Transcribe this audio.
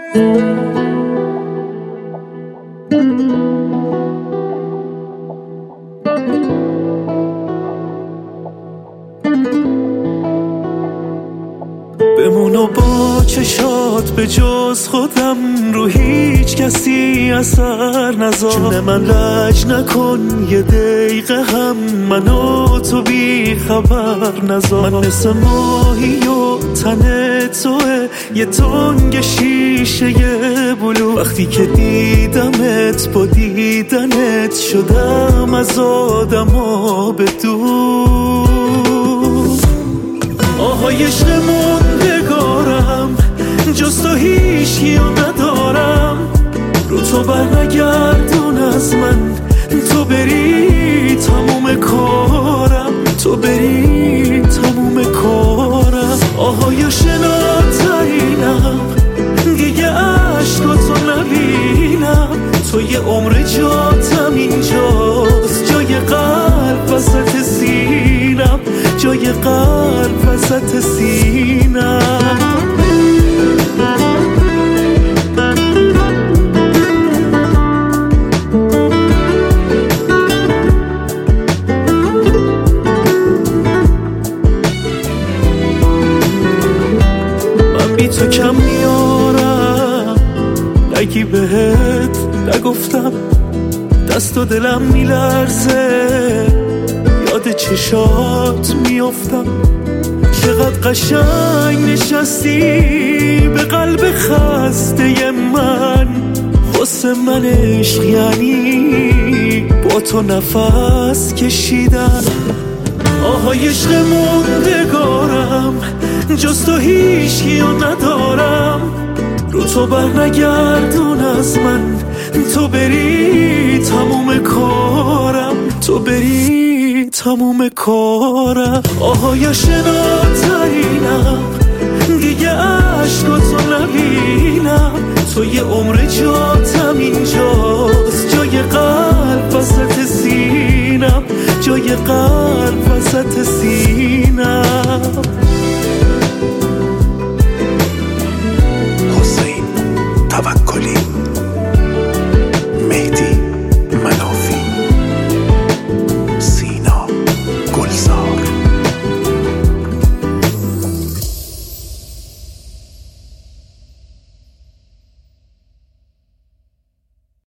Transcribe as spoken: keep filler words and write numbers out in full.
بمونو با چشات به جز خودم رو هیچ کسی اثر نذار. جون من لج نکن یه دقیقه هم منو تو بی خبر نذار. من مثل ماهی و تن توه یه تنگ شیشه بلو. وقتی که دیدمت با دیدنت شدم از آدما به دور. آهای عشق موندگارم جز تو هیچکیو ندارم. رو تو بر نگردون از من تو بری تموم کارم. تو بری تموم کارم. آهای شناترینم دیگه عشقاتو نبینم. تو یه عمر جاتم اینجاست جای قلب وسط سینم. جای قلب وسط سینم. من بی تو کم میارم نگی بهت نگفتم. دست و دلم میلرزه یاد چشات میافتم. چقدر قشنگ نشستی به قلب خسته من. واسه من عشق یعنی با تو نفس کشیدن. آهای عشق موندگارم جز تو هیچکیو ندارم. رو تو بر نگردون از من تو بری تموم کارم. تو بری تموم کارم. آهای شناترینم دیگه عشقاتو نبینم. تو یه عمر جاتم اینجاست جای قلب وسط سینم. جای قلب وسط سینم.